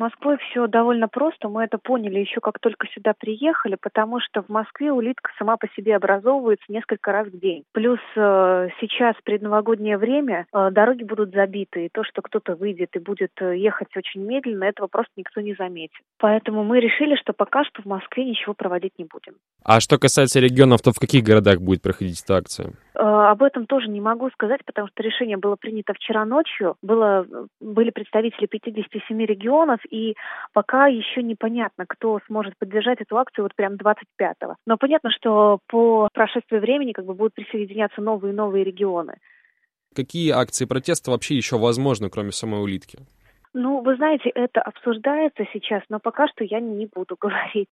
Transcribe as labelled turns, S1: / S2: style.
S1: Москвой все довольно просто. Мы это поняли еще как только сюда приехали, потому что в Москве улитка сама по себе образовывается несколько раз в день. Плюс сейчас предновогоднее время дороги будут забиты, и то, что кто-то выйдет и будет ехать очень медленно, этого просто никто не заметит. Поэтому мы решили, что пока что в Москве ничего проводить не будем.
S2: А что касается регионов, то в каких городах будет проходить эта акция?
S1: Об этом тоже не могу сказать, потому что решение было принято вчера ночью. Были представители 57 регионов, и пока еще непонятно, кто сможет поддержать эту акцию вот прям 25-го. Но понятно, что по прошествии времени будут присоединяться новые и новые регионы.
S2: Какие акции протеста вообще еще возможны, кроме самой улитки?
S1: Вы знаете, это обсуждается сейчас, но пока что я не буду говорить.